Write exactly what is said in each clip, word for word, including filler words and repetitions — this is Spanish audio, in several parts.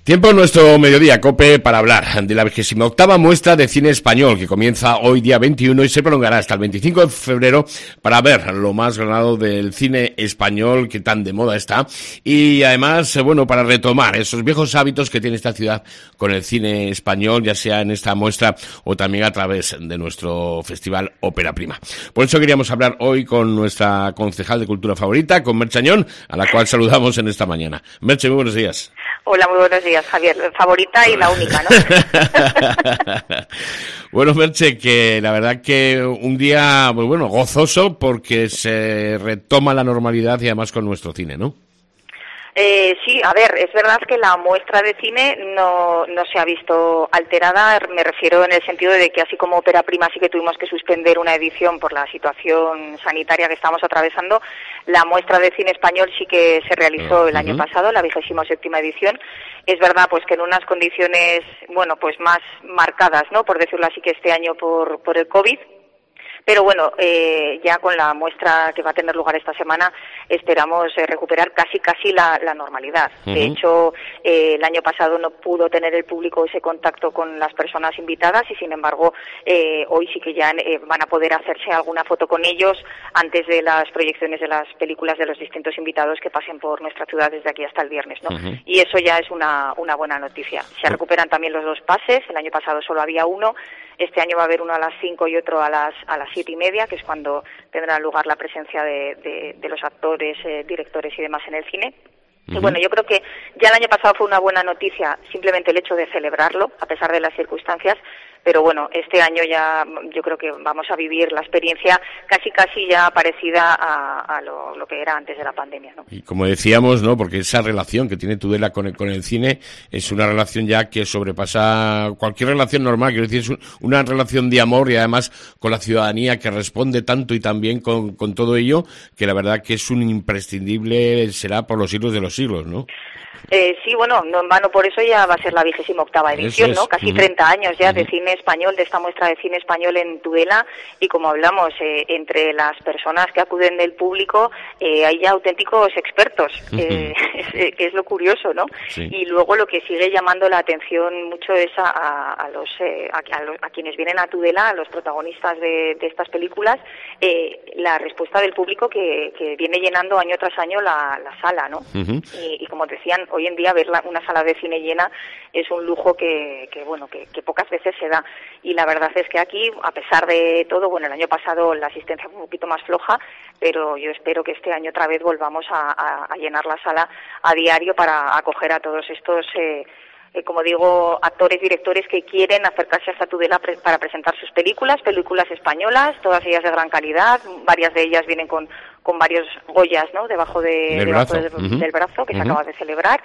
Tiempo en nuestro mediodía, COPE, para hablar de la vigésima octava muestra de cine español, que comienza hoy día veintiuno y se prolongará hasta el veinticinco de febrero para ver lo más granado del cine español que tan de moda está. Y además, bueno, para retomar esos viejos hábitos que tiene esta ciudad con el cine español, ya sea en esta muestra o también a través de nuestro festival Ópera Prima. Por eso queríamos hablar hoy con nuestra concejal de cultura favorita, con Merche Añón, a la cual saludamos en esta mañana. Merche, muy buenos días. Hola, muy buenos días, Javier. Favorita y la única, ¿no? Bueno, Merche, que la verdad que un día, pues bueno, gozoso porque se retoma la normalidad y además con nuestro cine, ¿no? Eh, sí, a ver, es verdad que la muestra de cine no, no se ha visto alterada, me refiero en el sentido de que así como Ópera Prima sí que tuvimos que suspender una edición por la situación sanitaria que estamos atravesando, la muestra de cine español sí que se realizó el año pasado, la vigésima séptima edición. Es verdad pues que en unas condiciones, bueno, pues más marcadas, ¿no?, por decirlo así, que este año por, por el COVID. Pero bueno, eh, ya con la muestra que va a tener lugar esta semana esperamos eh, recuperar casi casi la, la normalidad. Uh-huh. De hecho, eh, el año pasado no pudo tener el público ese contacto con las personas invitadas y sin embargo eh, hoy sí que ya eh, van a poder hacerse alguna foto con ellos antes de las proyecciones de las películas de los distintos invitados que pasen por nuestra ciudad desde aquí hasta el viernes, ¿no? Uh-huh. Y eso ya es una, una buena noticia. Se recuperan también los dos pases, el año pasado solo había uno, este año va a haber uno a las cinco y otro a las a las siete y media, que es cuando tendrá lugar la presencia de, de, de los actores, eh, directores y demás en el cine. Uh-huh. Y bueno, yo creo que ya el año pasado fue una buena noticia simplemente el hecho de celebrarlo, a pesar de las circunstancias, pero bueno, este año ya yo creo que vamos a vivir la experiencia casi casi ya parecida a, a lo, lo que era antes de la pandemia, ¿no? Y como decíamos, ¿no?, porque esa relación que tiene Tudela con el, con el cine es una relación ya que sobrepasa cualquier relación normal, quiero decir, es un, una relación de amor y además con la ciudadanía que responde tanto y tan bien con, con todo ello, que la verdad que es un imprescindible, será por los siglos de los siglos, ¿no? Eh, sí, bueno, no en vano, por eso ya va a ser la vigésima octava edición, es. ¿no? Casi uh-huh. treinta años ya uh-huh. de cine español, de esta muestra de cine español en Tudela, y como hablamos, eh, entre las personas que acuden del público eh, hay ya auténticos expertos, uh-huh. eh, es, que es lo curioso, ¿no? Sí. Y luego lo que sigue llamando la atención mucho es a, a, a los eh, a, a, los, a quienes vienen a Tudela, a los protagonistas de, de estas películas, eh, la respuesta del público que, que viene llenando año tras año la, la sala, ¿no? Uh-huh. Y, y como decían, hoy en día ver la, una sala de cine llena es un lujo que, que bueno, que, que pocas veces se da. Y la verdad es que aquí, a pesar de todo, bueno, el año pasado la asistencia fue un poquito más floja, pero yo espero que este año otra vez volvamos a, a, a llenar la sala a diario para acoger a todos estos, eh, eh, como digo, actores, directores que quieren acercarse hasta Tudela pre- para presentar sus películas, películas españolas, todas ellas de gran calidad, varias de ellas vienen con con varios Goyas, ¿no?, debajo, de, debajo del, uh-huh. del brazo, que uh-huh. se acaba de celebrar,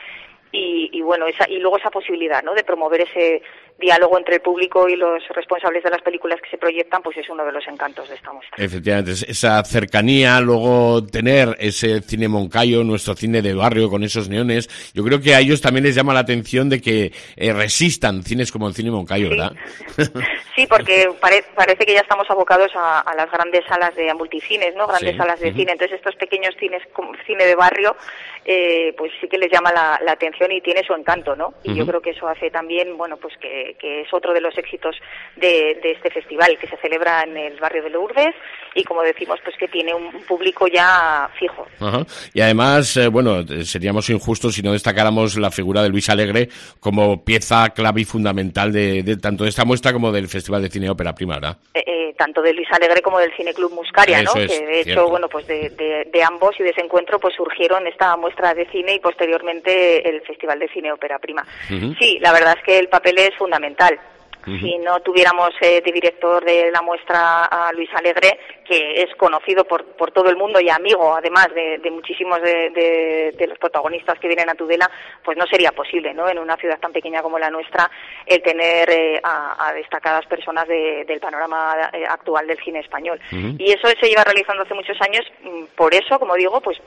y, y bueno, esa, y luego esa posibilidad, ¿no?, de promover ese diálogo entre el público y los responsables de las películas que se proyectan, pues es uno de los encantos de esta muestra. Efectivamente, esa cercanía, luego tener ese cine Moncayo, nuestro cine de barrio con esos neones, yo creo que a ellos también les llama la atención de que eh, resistan cines como el cine Moncayo, sí. ¿verdad? Sí, porque pare, parece que ya estamos abocados a, a las grandes salas de multicines, ¿no?, grandes sí. salas de uh-huh. cine, entonces estos pequeños cines como cine de barrio, eh, pues sí que les llama la, la atención y tiene su encanto, ¿no? Y uh-huh. yo creo que eso hace también, bueno, pues que que es otro de los éxitos de, de este festival, que se celebra en el barrio de Lourdes y, como decimos, pues que tiene un público ya fijo. Ajá. Y además, eh, bueno, seríamos injustos si no destacáramos la figura de Luis Alegre como pieza clave y fundamental de, de tanto de esta muestra como del Festival de Cine Ópera Prima, ¿verdad? Eh, eh, tanto de Luis Alegre como del Cine Club Muscaria, Eso ¿no? Es, que de cierto. hecho, bueno, pues de, de, de ambos y de ese encuentro pues surgieron esta muestra de cine y posteriormente el Festival de Cine Ópera Prima. Uh-huh. Sí, la verdad es que el papel es fundamental. Uh-huh. Si no tuviéramos eh, de director de la muestra a Luis Alegre, que es conocido por por todo el mundo y amigo, además de, de muchísimos de, de, de los protagonistas que vienen a Tudela, pues no sería posible, ¿no?, en una ciudad tan pequeña como la nuestra, el tener eh, a, a destacadas personas de, del panorama eh, actual del cine español. Uh-huh. Y eso se lleva realizando hace muchos años, por eso, como digo, pues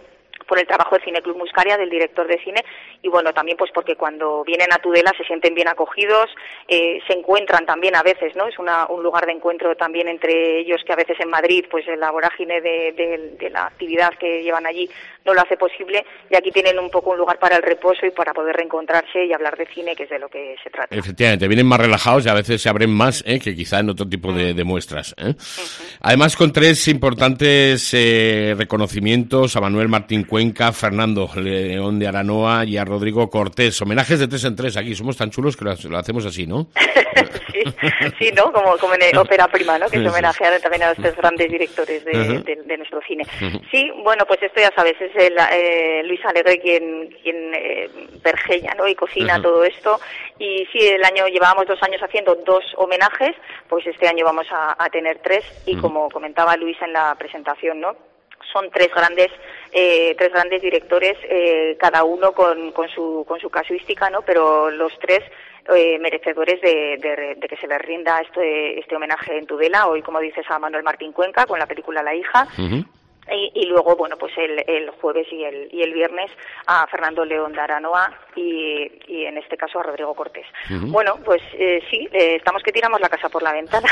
por el trabajo de Cineclub Muscaria, del director de cine, y bueno, también pues porque cuando vienen a Tudela se sienten bien acogidos, eh, se encuentran también a veces, ¿no? Es una, un lugar de encuentro también entre ellos, que a veces en Madrid, pues la vorágine de, de, de la actividad que llevan allí no lo hace posible, y aquí tienen un poco un lugar para el reposo y para poder reencontrarse y hablar de cine, que es de lo que se trata. Efectivamente, vienen más relajados y a veces se abren más ¿eh? que quizá en otro tipo de, de muestras. ¿eh? Uh-huh. Además, con tres importantes eh, reconocimientos a Manuel Martín Cuenca, Fernando León de Aranoa y a Rodrigo Cortés. Homenajes de tres en tres aquí. Somos tan chulos que lo, lo hacemos así, ¿no? sí, sí, ¿no? Como, como en Ópera Prima, ¿no? Que se homenajea también a los tres grandes directores de, uh-huh. de, de nuestro cine. Uh-huh. Sí, bueno, pues esto ya sabes, es el, eh, Luis Alegre quien, quien eh, pergeña, ¿no? Y cocina uh-huh. todo esto. Y sí, el año llevábamos dos años haciendo dos homenajes, pues este año vamos a, a tener tres. Y uh-huh. como comentaba Luis en la presentación, ¿no? Son tres grandes eh, tres grandes directores, eh, cada uno con, con su con su casuística, ¿no? Pero los tres eh, merecedores de, de, de que se les rinda este este homenaje en Tudela. Hoy, como dices, a Manuel Martín Cuenca con la película La hija. Uh-huh. Y, y luego, bueno, pues el, el jueves y el, y el viernes a Fernando León de Aranoa y, y en este caso a Rodrigo Cortés. Uh-huh. Bueno, pues eh, sí, eh, estamos que tiramos la casa por la ventana.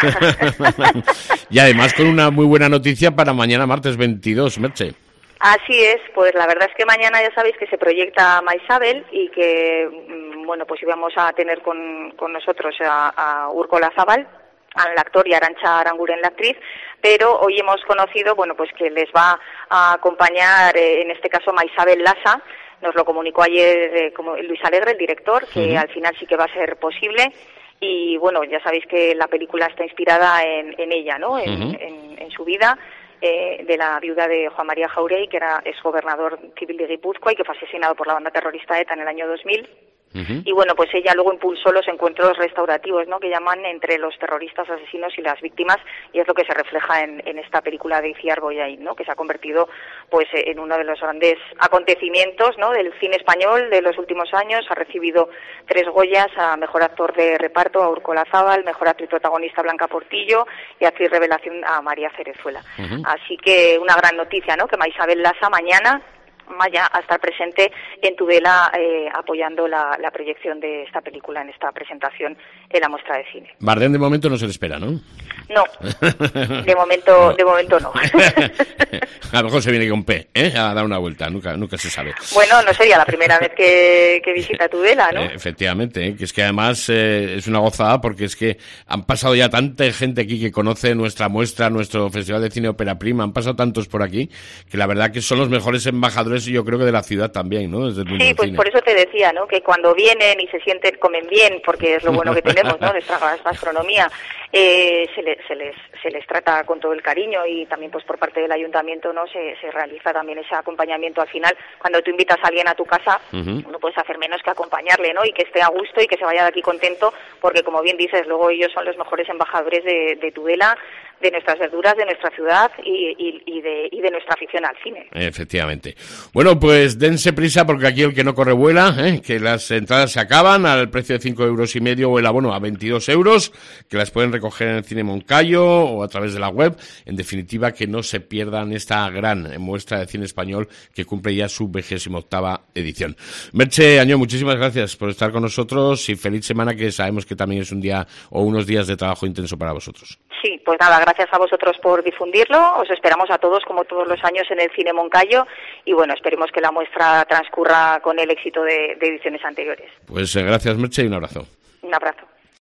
Y además con una muy buena noticia para mañana martes veintidós, Merche. Así es, pues la verdad es que mañana ya sabéis que se proyecta Maisabel y que, bueno, pues íbamos a tener con, con nosotros a, a Úrcola Zabal, al actor, y Arantxa Aranguren, la actriz, pero hoy hemos conocido, bueno, pues que les va a acompañar, eh, en este caso, Maisabel Lasa. Nos lo comunicó ayer eh, como Luis Alegre, el director, que uh-huh. al final sí que va a ser posible. Y bueno, ya sabéis que la película está inspirada en, en ella, ¿no? En, uh-huh. en, en su vida, eh, de la viuda de Juan María Jáuregui, que era exgobernador civil de Guipúzcoa y que fue asesinado por la banda terrorista ETA en el año dos mil. Uh-huh. Y bueno, pues ella luego impulsó los encuentros restaurativos, ¿no?, que llaman, entre los terroristas, asesinos y las víctimas, y es lo que se refleja en, en esta película de Itziar Bollaín, ¿no?, que se ha convertido pues en uno de los grandes acontecimientos, ¿no?, del cine español de los últimos años. Ha recibido tres Goyas: a mejor actor de reparto a Úrcola Zabal, mejor actriz protagonista Blanca Portillo y actriz revelación a María Cerezuela. Uh-huh. Así que una gran noticia, ¿no?, que Maisabel Lasa mañana vaya a estar presente en Tudela eh, apoyando la, la proyección de esta película en esta presentación en la muestra de cine. Bardem de momento no se le espera, ¿no? No, de momento no. de momento no. A lo mejor se viene con P, ¿eh? A dar una vuelta, nunca nunca se sabe. Bueno, no sería la primera vez que, que visita Tudela, ¿no? Eh, efectivamente, ¿eh? Que es que además eh, es una gozada, porque es que han pasado ya tanta gente aquí que conoce nuestra muestra, nuestro Festival de Cine Ópera Prima, han pasado tantos por aquí, que la verdad que son los mejores embajadores, y yo creo que de la ciudad también, ¿no? Desde el mundo sí, pues cine. Por eso te decía, ¿no?, que cuando vienen y se sienten, comen bien, porque es lo bueno que tenemos, ¿no?, nuestra gastronomía, eh, se, le, se les se les trata con todo el cariño, y también pues por parte del ayuntamiento, ¿no?, se, se realiza también ese acompañamiento. Al final, cuando tú invitas a alguien a tu casa, uh-huh. no puedes hacer menos que acompañarle, ¿no?, y que esté a gusto y que se vaya de aquí contento, porque como bien dices, luego ellos son los mejores embajadores de, de Tudela, de nuestras verduras, de nuestra ciudad y, y, y, de, y de nuestra afición al cine. Efectivamente. Bueno, pues dense prisa, porque aquí el que no corre vuela, ¿eh? Que las entradas se acaban al precio de cinco euros y medio, o el abono a veintidós euros, que las pueden recoger en el Cine Moncayo o a través de la web. En definitiva, que no se pierdan esta gran muestra de cine español que cumple ya su vigésima octava edición. Merche Añó, muchísimas gracias por estar con nosotros y feliz semana, que sabemos que también es un día o unos días de trabajo intenso para vosotros. Sí, pues nada, gracias a vosotros por difundirlo. Os esperamos a todos, como todos los años, en el Cine Moncayo, y bueno, esperemos que la muestra transcurra con el éxito de, de ediciones anteriores. Pues eh, gracias, Merche, y un abrazo. Un abrazo.